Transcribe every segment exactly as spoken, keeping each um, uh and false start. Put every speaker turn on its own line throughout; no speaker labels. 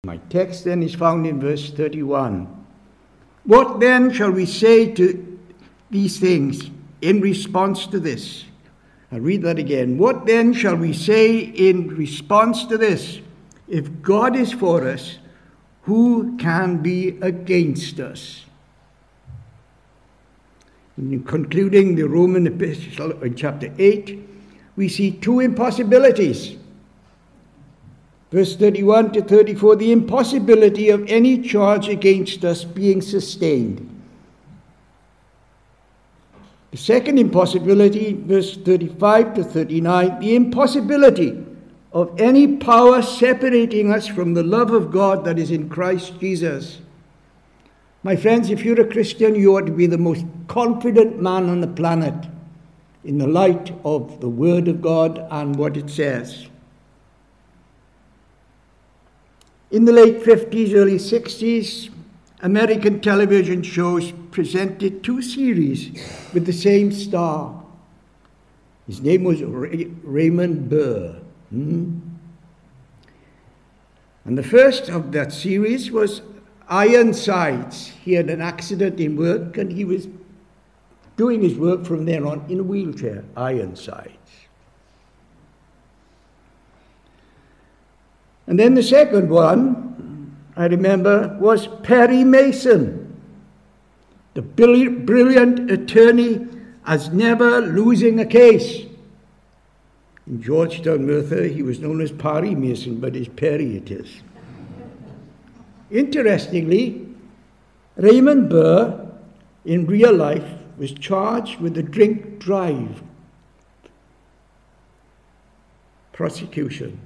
My text then is found in verse thirty-one. What then shall we say to these things in response to this? I'll read that again. What then shall we say in response to this? If God is for us, who can be against us? In concluding the Roman epistle in chapter eight, we see two impossibilities. Verse thirty-one to thirty-four, the impossibility of any charge against us being sustained. The second impossibility, verse thirty-five to thirty-nine, the impossibility of any power separating us from the love of God that is in Christ Jesus. My friends, if you're a Christian, you ought to be the most confident man on the planet in the light of the Word of God and what it says. In the late fifties, early sixties, American television shows presented two series with the same star. His name was Ray- Raymond Burr. Hmm? And the first of that series was Ironsides. He had an accident in work and he was doing his work from there on in a wheelchair. Ironsides. And then the second one, I remember, was Perry Mason, the brilliant attorney as never losing a case. In Georgetown, Merthyr, he was known as Parry Mason, but it's Perry it is. Interestingly, Raymond Burr, in real life, was charged with a drink drive prosecution.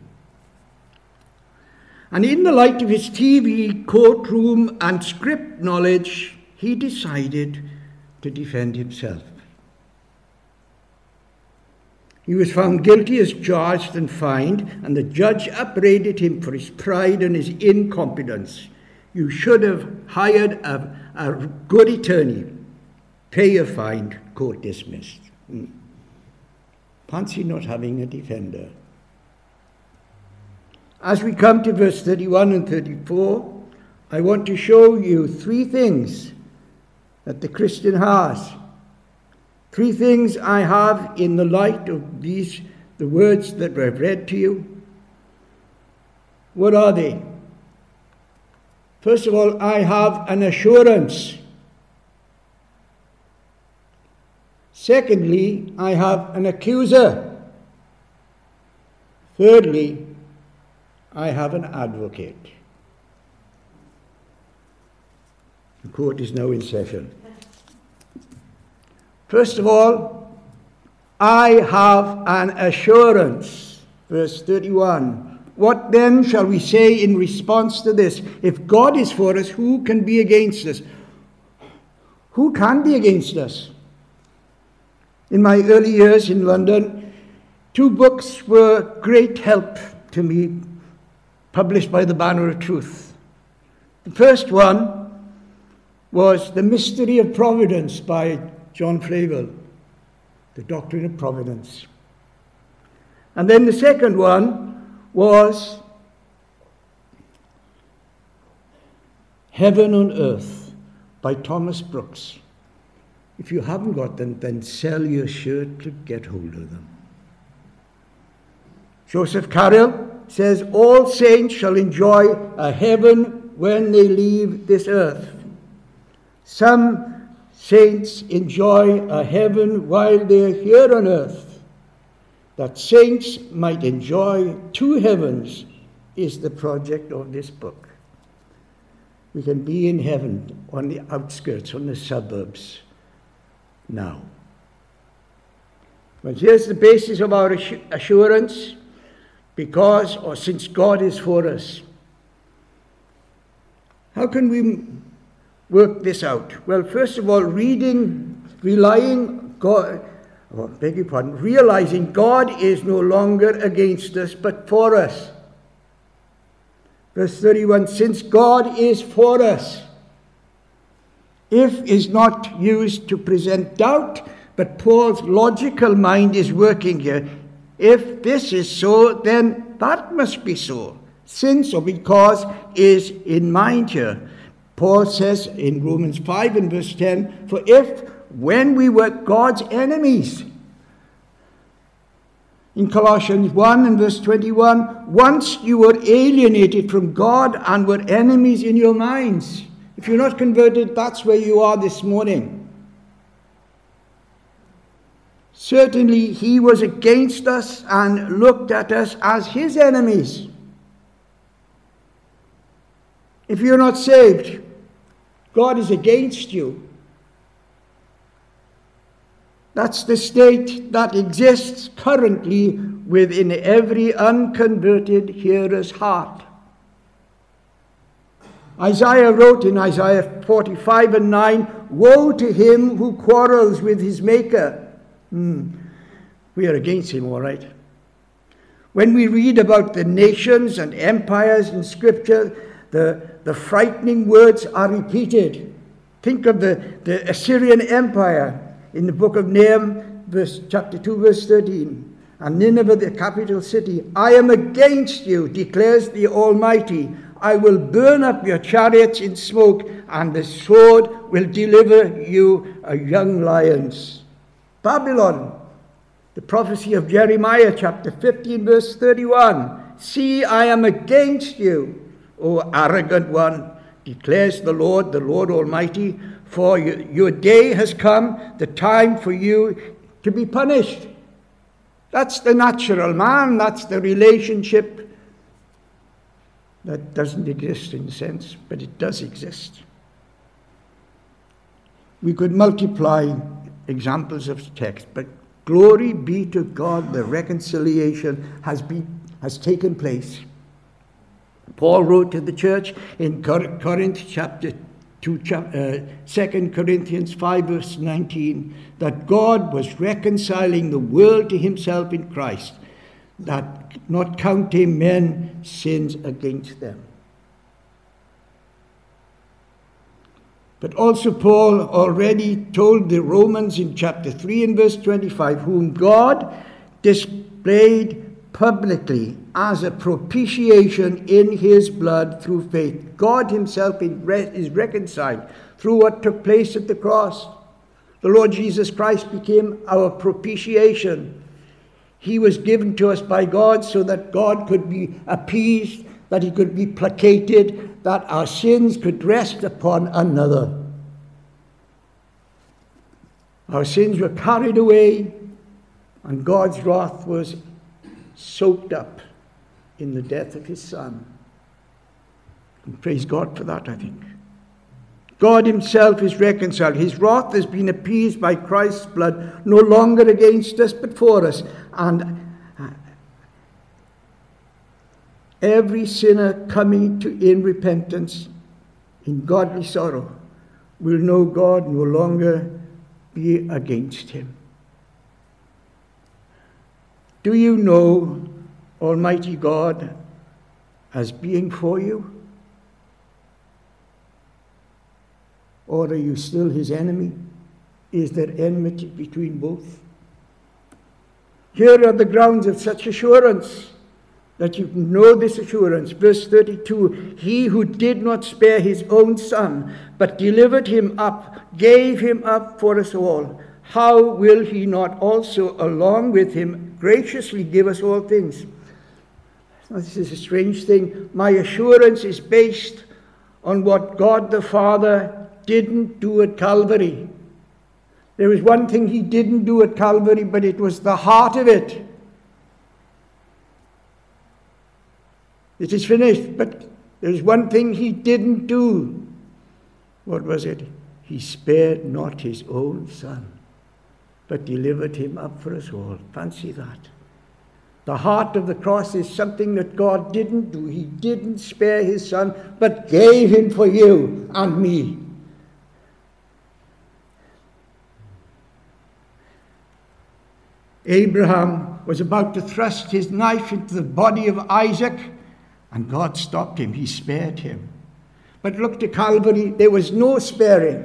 And in the light of his T V, courtroom, and script knowledge, he decided to defend himself. He was found guilty as charged and fined, and the judge upbraided him for his pride and his incompetence. You should have hired a, a good attorney. Pay your fine, court dismissed. Hmm. Fancy not having a defender. As we come to verse thirty-one and thirty-four, I want to show you three things that the Christian has. Three things I have in the light of these, the words that I've read to you. What are they? First of all, I have an assurance. Secondly, I have an accuser. Thirdly, I have an advocate. The court is now in session. First of all, I have an assurance. Verse thirty-one. What then shall we say in response to this? If God is for us, who can be against us? Who can be against us? In my early years in London, two books were great help to me, published by the Banner of Truth. The first one was The Mystery of Providence by John Flavel, The Doctrine of Providence. And then the second one was Heaven on Earth by Thomas Brooks. If you haven't got them, then sell your shirt to get hold of them. Joseph Carroll says, all saints shall enjoy a heaven when they leave this earth. Some saints enjoy a heaven while they're here on earth. That saints might enjoy two heavens is the project of this book. We can be in heaven on the outskirts, on the suburbs now. But here's the basis of our assurance. Because, or since God is for us. How can we work this out? Well, first of all, reading, relying, God, oh, beg your pardon, realizing God is no longer against us, but for us. Verse thirty-one, since God is for us. If is not used to present doubt, but Paul's logical mind is working here. If this is so, then that must be so. since or because is in mind here. Paul says in Romans five and verse ten, for if when we were God's enemies, in Colossians one and verse twenty-one, once you were alienated from God and were enemies in your minds. If you're not converted, that's where you are this morning. Certainly he was against us and looked at us as his enemies. If you're not saved, God is against you. That's the state that exists currently within every unconverted hearer's heart. Isaiah wrote in Isaiah forty-five and nine, woe to him who quarrels with his maker. Hmm. We are against him, all right. When we read about the nations and empires in Scripture, the, the frightening words are repeated. Think of the, the Assyrian Empire. In the book of Nahum, verse, chapter two, verse thirteen, and Nineveh, the capital city, I am against you, declares the Almighty. I will burn up your chariots in smoke, and the sword will deliver you a young lions. Babylon, the prophecy of Jeremiah, chapter fifteen, verse thirty-one. See, I am against you, O arrogant one, declares the Lord, the Lord Almighty. For your day has come, the time for you to be punished. That's the natural man. That's the relationship that doesn't exist in a sense, but it does exist. We could multiply examples of text, but glory be to God, the reconciliation has been has taken place. Paul wrote to the church in Corinth chapter To uh, Second Corinthians five, verse nineteen, that God was reconciling the world to himself in Christ, that not counting men's sins against them. But also Paul already told the Romans in chapter three and verse twenty-five, whom God displayed publicly as a propitiation in his blood through faith. God himself is reconciled through what took place at the cross. The Lord Jesus Christ became our propitiation. He was given to us by God so that God could be appeased, that he could be placated, that our sins could rest upon another. Our sins were carried away, and God's wrath was soaked up in the death of his Son. And praise God for that, I think. God himself is reconciled. His wrath has been appeased by Christ's blood, no longer against us, but for us. And every sinner coming to in repentance, in godly sorrow, will know God no longer be against him. Do you know Almighty God as being for you? Or are you still his enemy? Is there enmity between both? Here are the grounds of such assurance, that you can know this assurance. Verse thirty-two, he who did not spare his own Son, but delivered him up, gave him up for us all, how will he not also, along with him, graciously give us all things? Now, this is a strange thing. My assurance is based on what God the Father didn't do at Calvary. There was one thing he didn't do at Calvary, but it was the heart of it. It is finished, but there is one thing he didn't do. What was it? He spared not his own Son, but delivered him up for us all. Fancy that. The heart of the cross is something that God didn't do. He didn't spare his Son, but gave him for you and me. Abraham was about to thrust his knife into the body of Isaac, and God stopped him. He spared him. But look to Calvary, there was no sparing.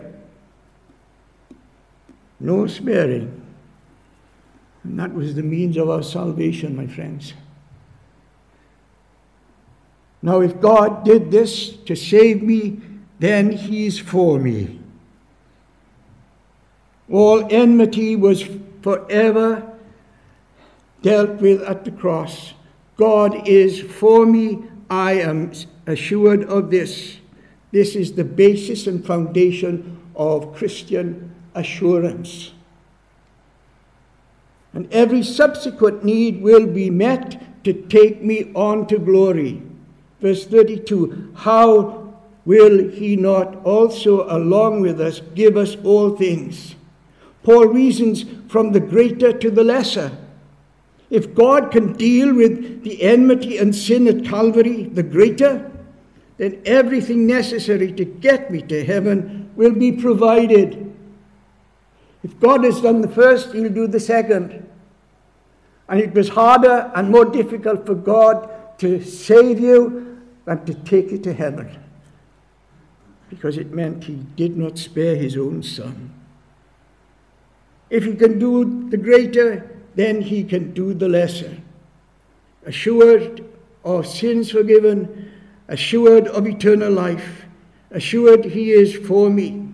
No sparing. And that was the means of our salvation, my friends. Now, if God did this to save me, then he's for me. All enmity was forever dealt with at the cross. God is for me. I am assured of this. This is the basis and foundation of Christian assurance. And every subsequent need will be met to take me on to glory. Verse thirty-two, how will he not also along with us give us all things? Paul reasons from the greater to the lesser. If God can deal with the enmity and sin at Calvary, the greater, then everything necessary to get me to heaven will be provided. If God has done the first, he'll do the second. And it was harder and more difficult for God to save you than to take you to heaven, because it meant he did not spare his own son. If he can do the greater, then he can do the lesser. Assured of sins forgiven, assured of eternal life, assured he is for me.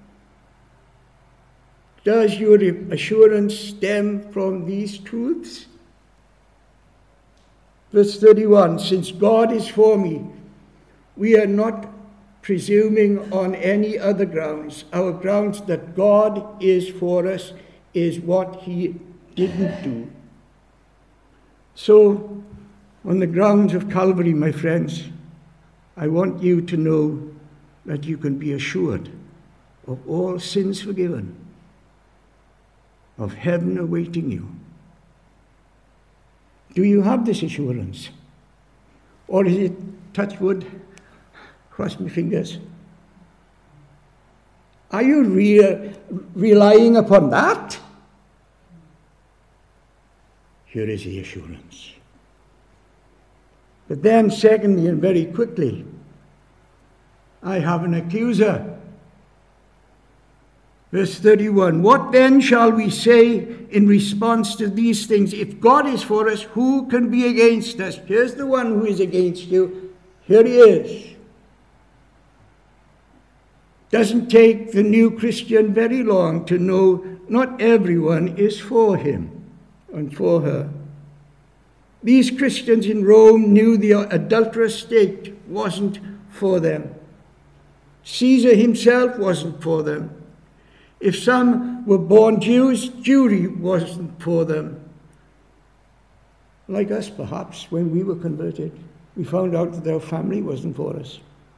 Does your assurance stem from these truths? Verse thirty-one, since God is for me, we are not presuming on any other grounds. Our grounds that God is for us is what he didn't do. So, on the grounds of Calvary, my friends, I want you to know that you can be assured of all sins forgiven, of heaven awaiting you. Do you have this assurance? Or is it, touch wood, cross my fingers? Are you re- relying upon that? Here is the assurance. But then, secondly, and very quickly, I have an accuser. Verse thirty-one, what then shall we say in response to these things? If God is for us, who can be against us? Here's the one who is against you. Here he is. Doesn't take the new Christian very long to know not everyone is for him and for her. These Christians in Rome knew the adulterous state wasn't for them. Caesar himself wasn't for them. If some were born Jews, Jewry wasn't for them. Like us, perhaps, when we were converted, we found out that our family wasn't for us.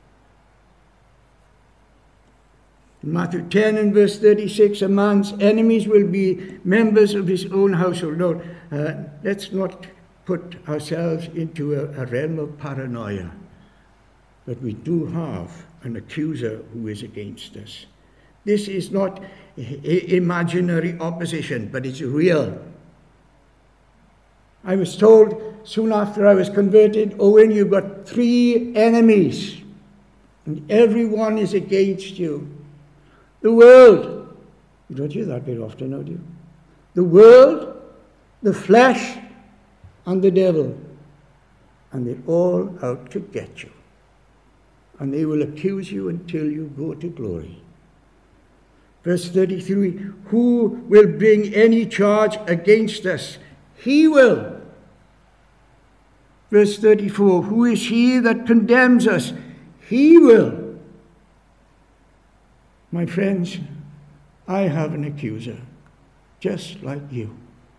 In Matthew ten and verse thirty-six, a man's enemies will be members of his own household. No, uh, let's not put ourselves into a, a realm of paranoia. But we do have an accuser who is against us. This is not imaginary opposition, but it's real. I was told soon after I was converted, Owen, you've got three enemies, and everyone is against you. The world. You don't hear that very often, do you? The world, the flesh, and the devil. And they're all out to get you. And they will accuse you until you go to glory. Verse thirty-three, who will bring any charge against us? He will. Verse thirty-four, who is he that condemns us? He will. My friends, I have an accuser, just like you.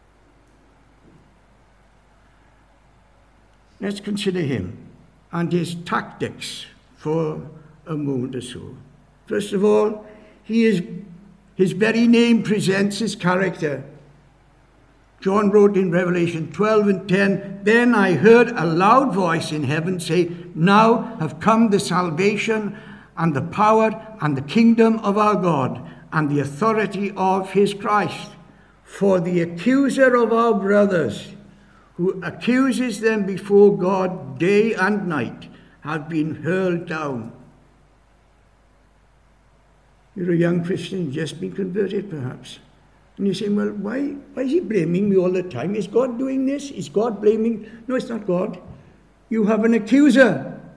Let's consider him and his tactics for a moment or so. First of all, he is, his very name presents his character. John wrote in Revelation twelve and ten, then I heard a loud voice in heaven say, now have come the salvation and the power and the kingdom of our God and the authority of his Christ. For the accuser of our brothers, who accuses them before God day and night, have been hurled down. You're a young Christian, just been converted perhaps. And you're saying, well, why, why is he blaming me all the time? Is God doing this? Is God blaming? No, it's not God. You have an accuser.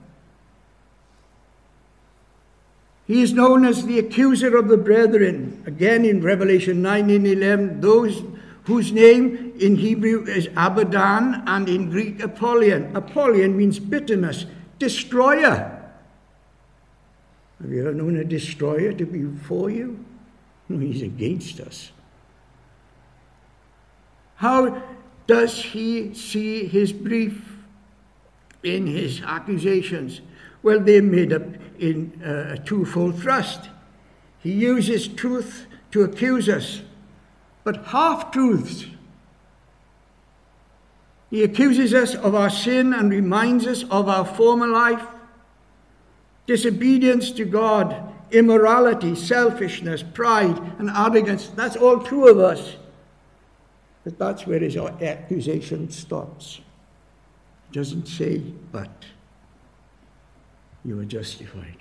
He is known as the accuser of the brethren. Again in Revelation nine and eleven, those whose name in Hebrew is Abaddon and in Greek Apollyon. Apollyon means bitterness, destroyer. Have you ever known a destroyer to be for you? No, he's against us. How does he see his brief in his accusations? Well, they're made up in a twofold thrust. He uses truth to accuse us, but half-truths. He accuses us of our sin and reminds us of our former life, disobedience to God, immorality, selfishness, pride, and arrogance. That's all true of us. But that's where his accusation stops. It doesn't say, but you are justified.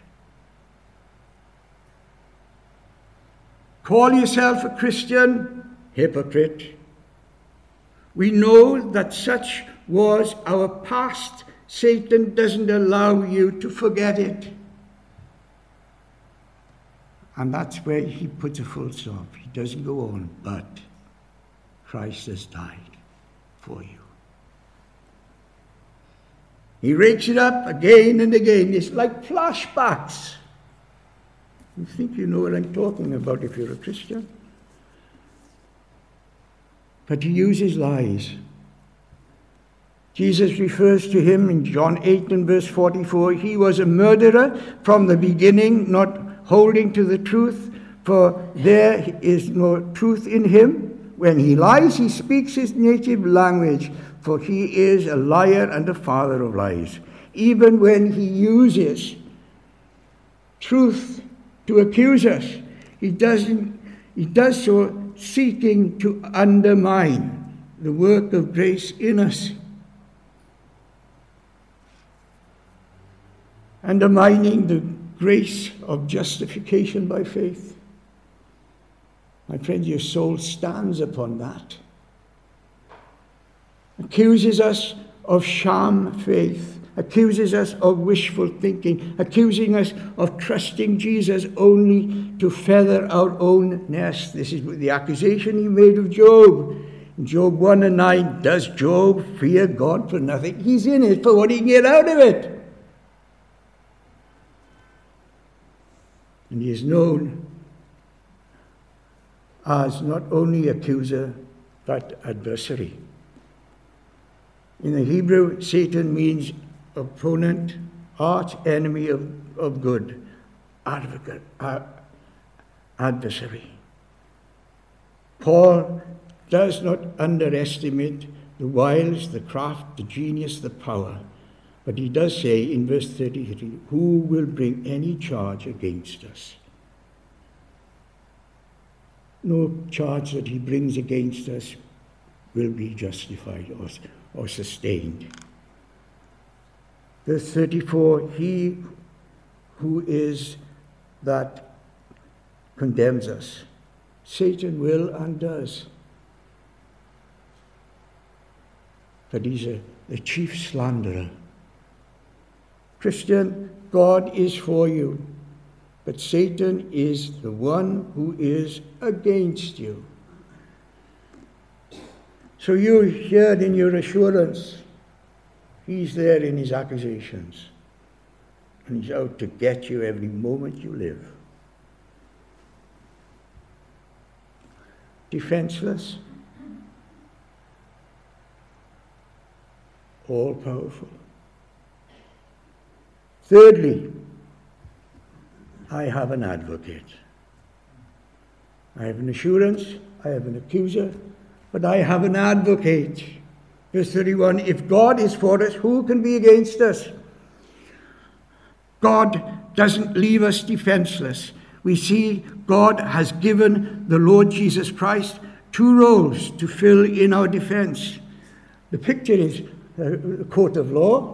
Call yourself a Christian? Hypocrite. We know that such was our past. Satan doesn't allow you to forget it. And that's where he puts a full stop. He doesn't go on, but Christ has died for you. He rakes it up again and again. It's like flashbacks. You think you know what I'm talking about if you're a Christian. But he uses lies. Jesus refers to him in John eight and verse forty-four. He was a murderer from the beginning, not holding to the truth, for there is no truth in him. When he lies, he speaks his native language, for he is a liar and a father of lies. Even when he uses truth to accuse us, he doesn't. He does so seeking to undermine the work of grace in us, undermining the grace of justification by faith. My friend, your soul stands upon that. Accuses us of sham faith, accuses us of wishful thinking, accusing us of trusting Jesus only to feather our own nest. This is the accusation he made of Job. In Job one and nine, does Job fear God for nothing? He's in it for what he can get out of it. And he is known as not only accuser, but adversary. In the Hebrew, Satan means opponent, arch enemy of, of good, advocate, uh, adversary. Paul does not underestimate the wiles, the craft, the genius, the power. But he does say in verse thirty-three, who will bring any charge against us? No charge that he brings against us will be justified or, or sustained. Verse thirty-four, he who is that condemns us. Satan will and does. But he's a, the chief slanderer. Christian, God is for you, but Satan is the one who is against you. So you're here in your assurance. He's there in his accusations. And he's out to get you every moment you live. Defenseless. All powerful. Thirdly, I have an advocate. I have an assurance, I have an accuser, but I have an advocate. Verse thirty-one, if God is for us, who can be against us? God doesn't leave us defenseless. We see God has given the Lord Jesus Christ two roles to fill in our defense. The picture is the court of law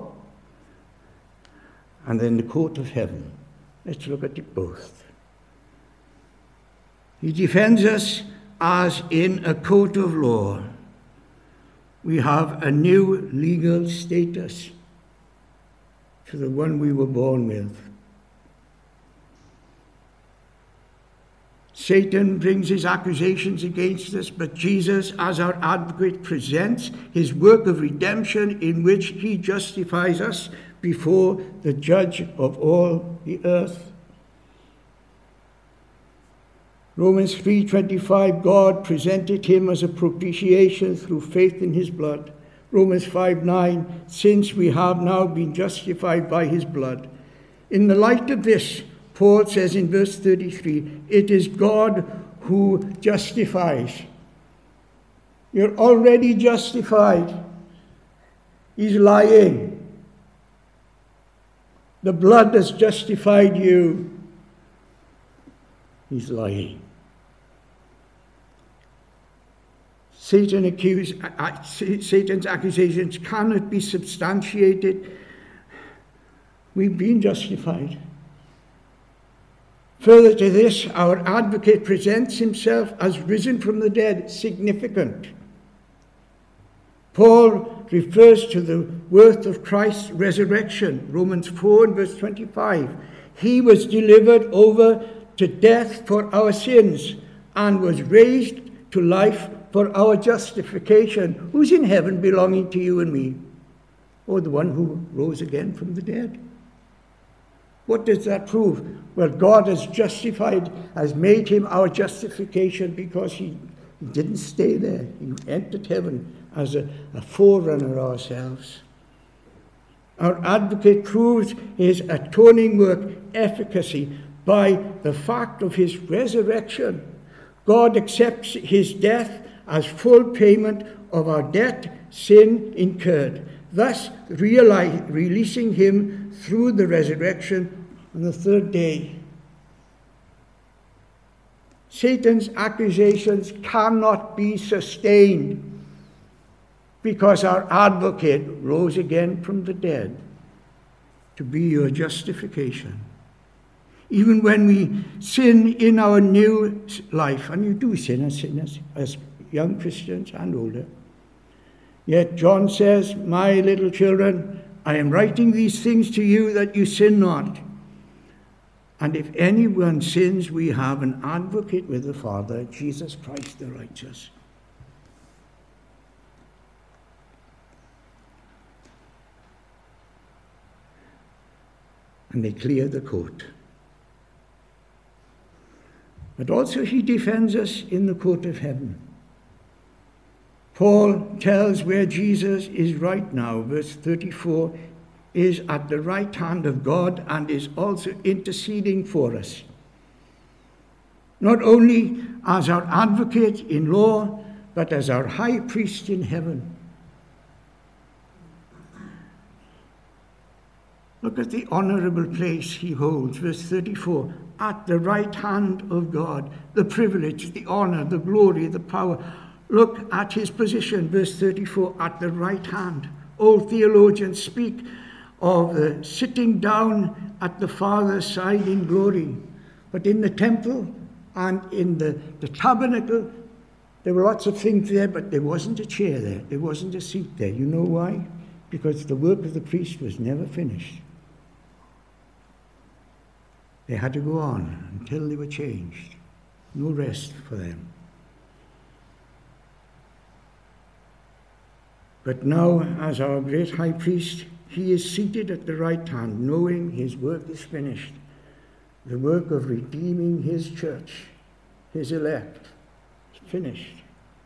and then the court of heaven. Let's look at it both. He defends us as in a court of law. We have a new legal status to the one we were born with. Satan brings his accusations against us, but Jesus, as our advocate, presents his work of redemption in which he justifies us before the judge of all the earth. Romans three twenty-five, God presented him as a propitiation through faith in his blood. Romans five nine, since we have now been justified by his blood. In the light of this, Paul says in verse thirty-three, it is God who justifies. You're already justified. He's lying. The blood has justified you. He's lying. Satan accuse, uh, Satan's accusations cannot be substantiated. We've been justified. Further to this, our advocate presents himself as risen from the dead. Significant. Paul refers to the worth of Christ's resurrection. Romans four and verse twenty-five. He was delivered over to death for our sins and was raised to life for our justification. Who's in heaven belonging to you and me? Or the one who rose again from the dead. What does that prove? Well, God has justified, has made him our justification because he didn't stay there. He entered heaven as a, a forerunner ourselves. Our advocate proves his atoning work efficacy by the fact of his resurrection. God accepts his death as full payment of our debt sin incurred, thus realize, releasing him through the resurrection on the third day. Satan's accusations cannot be sustained because our advocate rose again from the dead to be your justification. Even when we sin in our new life, and you do sin as sinners, as young Christians and older, yet John says, my little children, I am writing these things to you that you sin not. And if anyone sins, we have an advocate with the Father, Jesus Christ the righteous. And they clear the court. But also he defends us in the court of heaven. Paul tells where Jesus is right now. Verse thirty-four is at the right hand of God and is also interceding for us. Not only as our advocate in law, but as our high priest in heaven. Look at the honorable place he holds. Verse thirty-four, at the right hand of God, the privilege, the honor, the glory, the power. Look at his position, verse thirty-four, at the right hand. Old theologians speak of the sitting down at the Father's side in glory. But in the temple and in the, the tabernacle, there were lots of things there, but there wasn't a chair there. There wasn't a seat there. You know why? Because the work of the priest was never finished. They had to go on until they were changed. No rest for them. But now, as our great high priest, he is seated at the right hand, knowing his work is finished. The work of redeeming his church, his elect, is finished.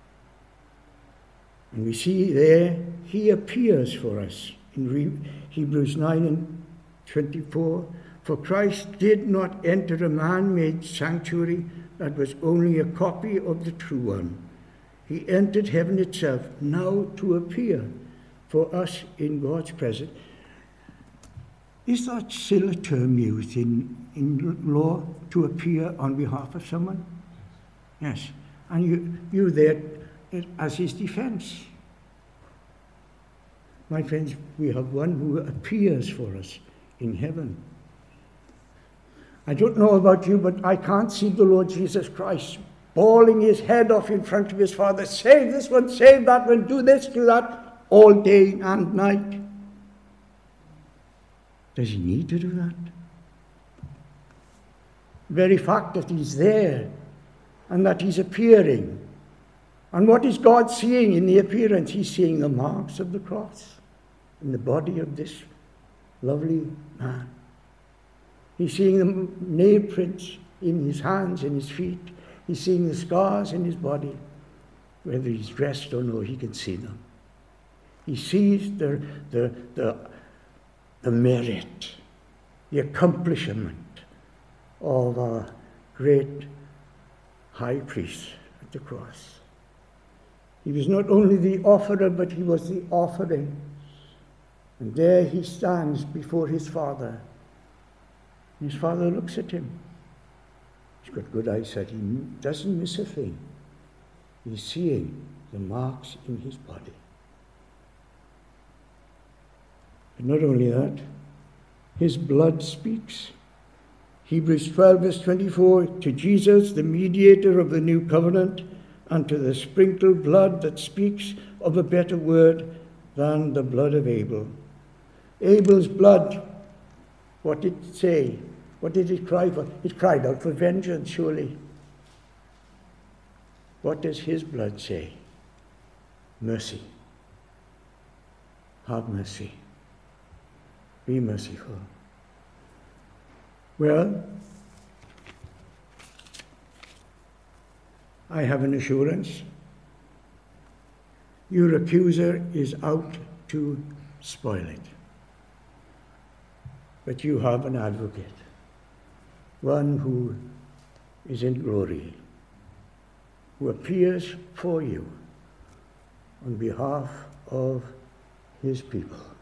And we see there, he appears for us. In Hebrews nine and twenty-four, for Christ did not enter a man-made sanctuary that was only a copy of the true one. He entered heaven itself, now to appear for us in God's presence. Is that still a term used in, in law, to appear on behalf of someone? Yes. And you, you're there as his defense. My friends, we have one who appears for us in heaven. I don't know about you, but I can't see the Lord Jesus Christ bawling his head off in front of his Father, save this one, save that one, do this, do that, all day and night. Does he need to do that? The very fact that he's there and that he's appearing. And what is God seeing in the appearance? He's seeing the marks of the cross in the body of this lovely man. He's seeing the nail prints in his hands and his feet. He's seeing the scars in his body. Whether he's dressed or no, he can see them. He sees the, the, the, the merit, the accomplishment of our great high priest at the cross. He was not only the offerer, but he was the offering. And there he stands before his Father. His Father looks at him. He's got good eyesight. He doesn't miss a thing. He's seeing the marks in his body. But not only that, his blood speaks. Hebrews twelve, verse twenty-four, to Jesus, the mediator of the new covenant, and to the sprinkled blood that speaks of a better word than the blood of Abel. Abel's blood, what did it say? What did it cry for? It cried out for vengeance, surely. What does his blood say? Mercy. Have mercy. Be merciful. Well, I have an assurance. Your accuser is out to spoil it. But you have an advocate, one who is in glory, who appears for you on behalf of his people.